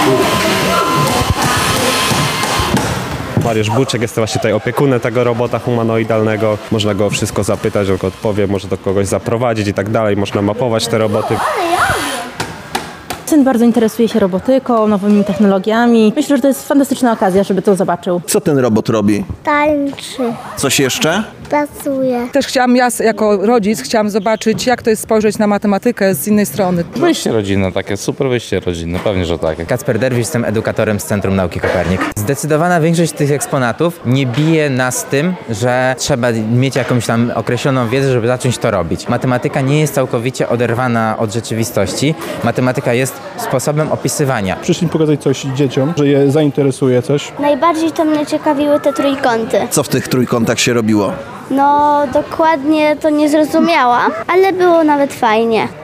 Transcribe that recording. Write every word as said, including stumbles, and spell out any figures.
Mariusz Buczek jest właśnie tutaj opiekunem tego robota humanoidalnego. Można go o wszystko zapytać, on odpowie, może do kogoś zaprowadzić i tak dalej. Można mapować te roboty. Syn bardzo interesuje się robotyką, nowymi technologiami. Myślę, że to jest fantastyczna okazja, żeby to zobaczył. Co ten robot robi? Tańczy, Coś jeszcze? pracuje. Też chciałam, ja jako rodzic chciałam zobaczyć, jak to jest spojrzeć na matematykę z innej strony. Wyjście rodzinne, takie super wyjście rodzinne, pewnie, że tak. Kacper Derwisz, jestem edukatorem z Centrum Nauki Kopernik. Zdecydowana większość tych eksponatów nie bije nas tym, że trzeba mieć jakąś tam określoną wiedzę, żeby zacząć to robić. Matematyka nie jest całkowicie oderwana od rzeczywistości. Matematyka jest sposobem opisywania. Przyszli pokazać coś dzieciom, że je zainteresuje coś. Najbardziej to mnie ciekawiły te trójkąty. Co w tych trójkątach się robiło? No, dokładnie to nie zrozumiałam, ale było nawet fajnie.